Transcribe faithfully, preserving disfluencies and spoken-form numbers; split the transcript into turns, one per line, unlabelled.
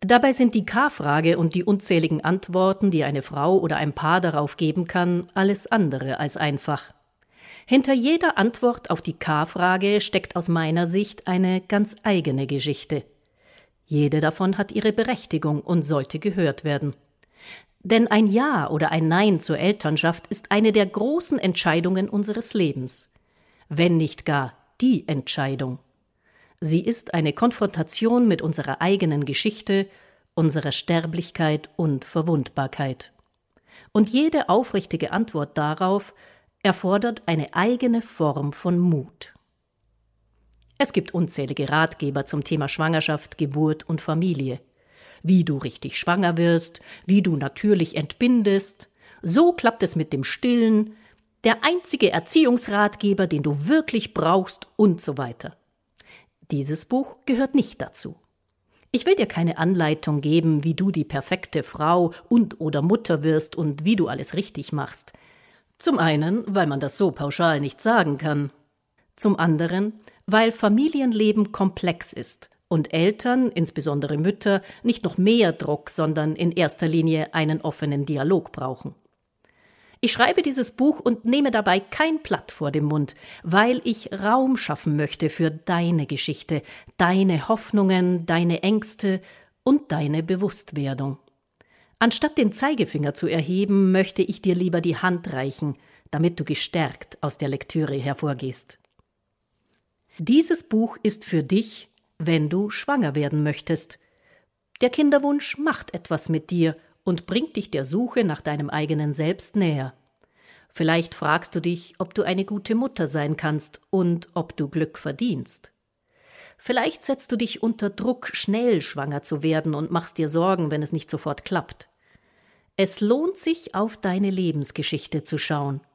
Dabei sind die K-Frage und die unzähligen Antworten, die eine Frau oder ein Paar darauf geben kann, alles andere als einfach. Hinter jeder Antwort auf die K-Frage steckt aus meiner Sicht eine ganz eigene Geschichte. Jede davon hat ihre Berechtigung und sollte gehört werden. Denn ein Ja oder ein Nein zur Elternschaft ist eine der großen Entscheidungen unseres Lebens. Wenn nicht gar die Entscheidung. Sie ist eine Konfrontation mit unserer eigenen Geschichte, unserer Sterblichkeit und Verwundbarkeit. Und jede aufrichtige Antwort darauf erfordert eine eigene Form von Mut. Es gibt unzählige Ratgeber zum Thema Schwangerschaft, Geburt und Familie. Wie du richtig schwanger wirst, wie du natürlich entbindest. So klappt es mit dem Stillen, der einzige Erziehungsratgeber, den du wirklich brauchst und so weiter. Dieses Buch gehört nicht dazu. Ich will dir keine Anleitung geben, wie du die perfekte Frau und oder Mutter wirst und wie du alles richtig machst. Zum einen, weil man das so pauschal nicht sagen kann. Zum anderen, weil Familienleben komplex ist und Eltern, insbesondere Mütter, nicht noch mehr Druck, sondern in erster Linie einen offenen Dialog brauchen. Ich schreibe dieses Buch und nehme dabei kein Blatt vor den Mund, weil ich Raum schaffen möchte für deine Geschichte, deine Hoffnungen, deine Ängste und deine Bewusstwerdung. Anstatt den Zeigefinger zu erheben, möchte ich dir lieber die Hand reichen, damit du gestärkt aus der Lektüre hervorgehst. Dieses Buch ist für dich, wenn du schwanger werden möchtest. Der Kinderwunsch macht etwas mit dir und bringt dich der Suche nach deinem eigenen Selbst näher. Vielleicht fragst du dich, ob du eine gute Mutter sein kannst und ob du Glück verdienst. Vielleicht setzt du dich unter Druck, schnell schwanger zu werden und machst dir Sorgen, wenn es nicht sofort klappt. Es lohnt sich, auf deine Lebensgeschichte zu schauen.